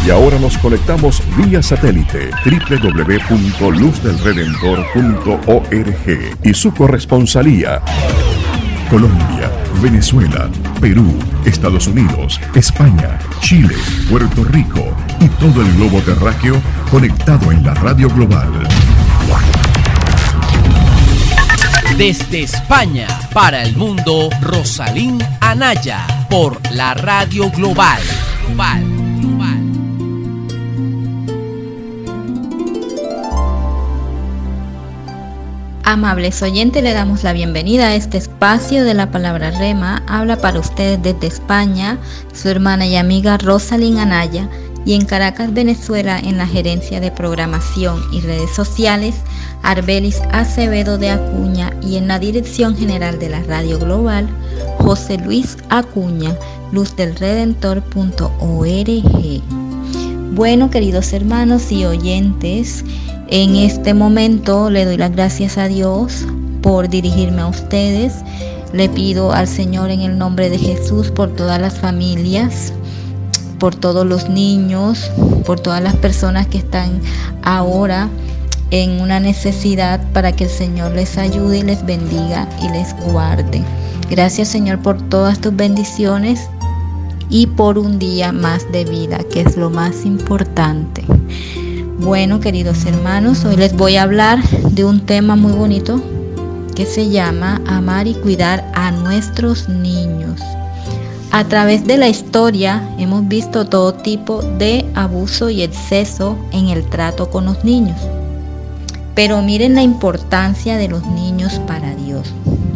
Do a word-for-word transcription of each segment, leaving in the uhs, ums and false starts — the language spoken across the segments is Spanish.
Y ahora nos conectamos vía satélite doble u doble u doble u punto luz del redentor punto org y su corresponsalía. Colombia, Venezuela, Perú, Estados Unidos, España, Chile, Puerto Rico y todo el globo terráqueo conectado en la radio global. Desde España, para el mundo, Rosalín Anaya, por la Radio Global. Global, global. Amables oyentes, le damos la bienvenida a este espacio de la palabra Rema. Habla para ustedes desde España su hermana y amiga Rosalín Anaya, y en Caracas, Venezuela, en la gerencia de programación y redes sociales, Arbelis Acevedo de Acuña, y en la dirección general de la Radio Global, José Luis Acuña, luz del redentor punto org. Bueno, queridos hermanos y oyentes, en este momento le doy las gracias a Dios por dirigirme a ustedes. Le pido al Señor en el nombre de Jesús por todas las familias, por todos los niños, por todas las personas que están ahora en una necesidad, para que el Señor les ayude y les bendiga y les guarde. Gracias, Señor, por todas tus bendiciones y por un día más de vida, que es lo más importante. Bueno, queridos hermanos, hoy les voy a hablar de un tema muy bonito que se llama amar y cuidar a nuestros niños. A través de la historia hemos visto todo tipo de abuso y exceso en el trato con los niños. Pero miren la importancia de los niños para Dios.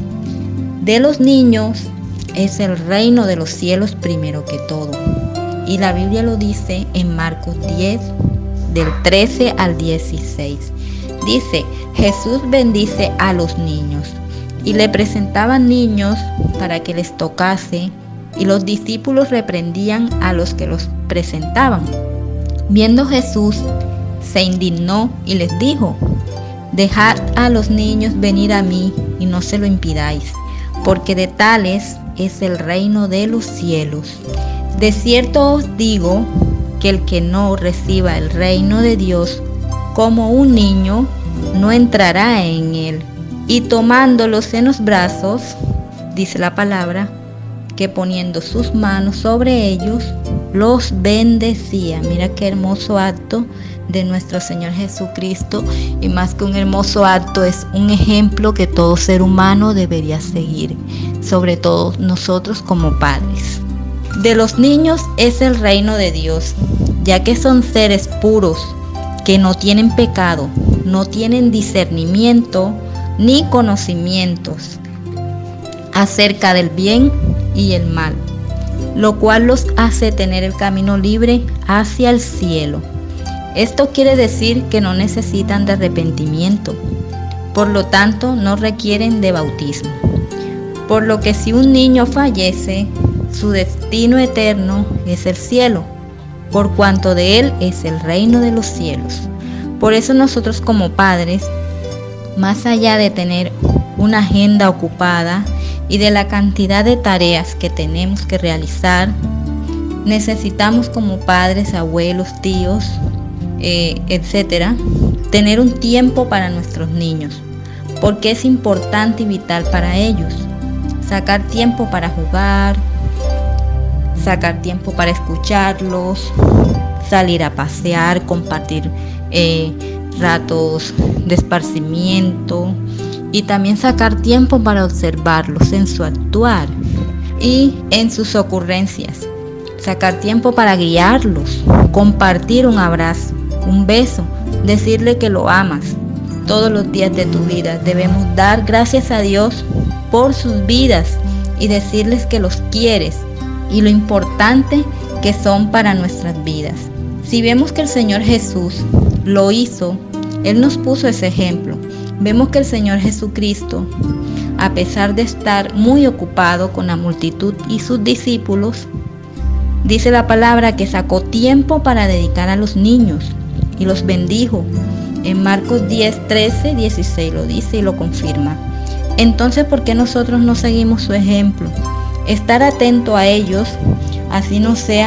De los niños es el reino de los cielos primero que todo. Y la Biblia lo dice en Marcos diez, del trece al dieciséis. Dice: Jesús bendice a los niños, y le presentaban niños para que les tocase, y los discípulos reprendían a los que los presentaban. Viendo Jesús, se indignó y les dijo: Dejad a los niños venir a mí, y no se lo impidáis, porque de tales es el reino de los cielos. De cierto os digo que el que no reciba el reino de Dios como un niño, no entrará en él. Y tomándolos en los brazos, dice la palabra, que poniendo sus manos sobre ellos, los bendecía. Mira qué hermoso acto de nuestro Señor Jesucristo, y más que un hermoso acto, es un ejemplo que todo ser humano debería seguir, sobre todo nosotros como padres. De los niños es el reino de Dios, ya que son seres puros, que no tienen pecado, no tienen discernimiento ni conocimientos acerca del bien y el mal, lo cual los hace tener el camino libre hacia el cielo. Esto quiere decir que no necesitan de arrepentimiento, por lo tanto no requieren de bautismo. Por lo que si un niño fallece, su destino eterno es el cielo, por cuanto de él es el reino de los cielos. Por eso nosotros como padres, más allá de tener una agenda ocupada y de la cantidad de tareas que tenemos que realizar, necesitamos como padres, abuelos, tíos, eh, etcétera, tener un tiempo para nuestros niños, porque es importante y vital para ellos. Sacar tiempo para jugar, sacar tiempo para escucharlos, salir a pasear, compartir eh, ratos de esparcimiento, y también sacar tiempo para observarlos en su actuar y en sus ocurrencias. Sacar tiempo para guiarlos, compartir un abrazo, un beso, decirle que lo amas. Todos los días de tu vida debemos dar gracias a Dios por sus vidas y decirles que los quieres y lo importante que son para nuestras vidas. Si vemos que el Señor Jesús lo hizo, Él nos puso ese ejemplo. Vemos que el Señor Jesucristo, a pesar de estar muy ocupado con la multitud y sus discípulos, dice la palabra que sacó tiempo para dedicar a los niños y los bendijo. En Marcos diez, trece, dieciséis lo dice y lo confirma. Entonces, ¿por qué nosotros no seguimos su ejemplo? Estar atento a ellos, así no sea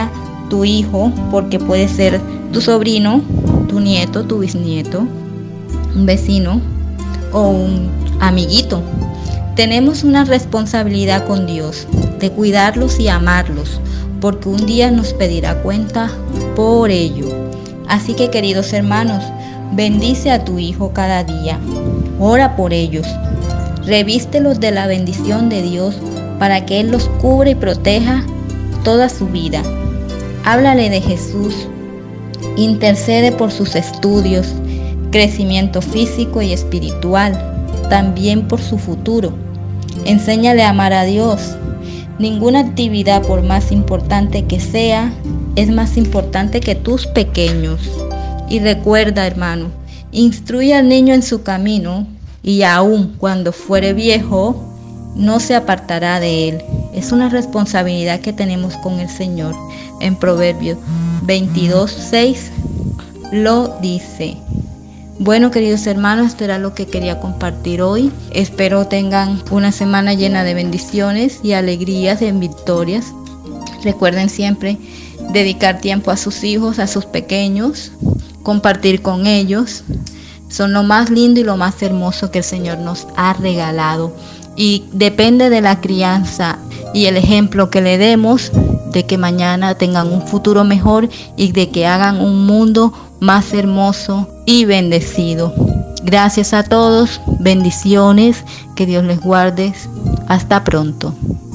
tu hijo, porque puede ser tu sobrino, tu nieto, tu bisnieto, un vecino o un amiguito. Tenemos una responsabilidad con Dios de cuidarlos y amarlos, porque un día nos pedirá cuenta por ello. Así que, queridos hermanos, bendice a tu hijo cada día, ora por ellos, revístelos de la bendición de Dios para que Él los cubra y proteja toda su vida. Háblale de Jesús, intercede por sus estudios, crecimiento físico y espiritual, también por su futuro. Enséñale a amar a Dios. Ninguna actividad, por más importante que sea, es más importante que tus pequeños. Y recuerda, hermano, instruye al niño en su camino, y aun cuando fuere viejo, no se apartará de él. Es una responsabilidad que tenemos con el Señor. En Proverbios veintidós, seis lo dice. Bueno, queridos hermanos, esto era lo que quería compartir hoy. Espero tengan una semana llena de bendiciones y alegrías y en victorias. Recuerden siempre dedicar tiempo a sus hijos, a sus pequeños, compartir con ellos. Son lo más lindo y lo más hermoso que el Señor nos ha regalado. Y depende de la crianza y el ejemplo que le demos, de que mañana tengan un futuro mejor y de que hagan un mundo más hermoso y bendecido. Gracias a todos, bendiciones, que Dios les guarde. Hasta pronto.